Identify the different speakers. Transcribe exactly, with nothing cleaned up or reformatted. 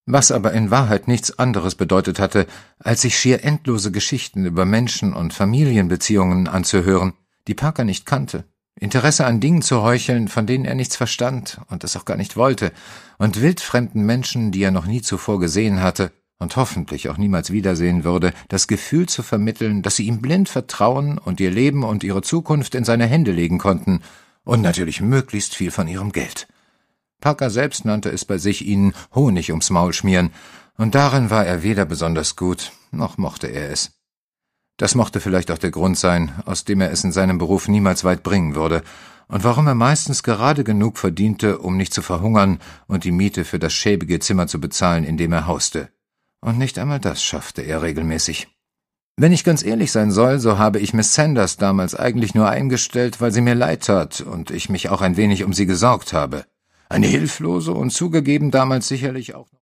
Speaker 1: was aber in Wahrheit nichts anderes bedeutet hatte, als sich schier endlose Geschichten über Menschen- und Familienbeziehungen anzuhören, die Parker nicht kannte, Interesse an Dingen zu heucheln, von denen er nichts verstand und es auch gar nicht wollte, und wildfremden Menschen, die er noch nie zuvor gesehen hatte und hoffentlich auch niemals wiedersehen würde, das Gefühl zu vermitteln, dass sie ihm blind vertrauen und ihr Leben und ihre Zukunft in seine Hände legen konnten und natürlich möglichst viel von ihrem Geld. Parker selbst nannte es bei sich, ihnen Honig ums Maul schmieren, und darin war er weder besonders gut, noch mochte er es. Das mochte vielleicht auch der Grund sein, aus dem er es in seinem Beruf niemals weit bringen würde, und warum er meistens gerade genug verdiente, um nicht zu verhungern und die Miete für das schäbige Zimmer zu bezahlen, in dem er hauste. Und nicht einmal das schaffte er regelmäßig. Wenn ich ganz ehrlich sein soll, so habe ich Miss Sanders damals eigentlich nur eingestellt, weil sie mir leid tat und ich mich auch ein wenig um sie gesorgt habe. Eine hilflose und zugegeben damals sicherlich auch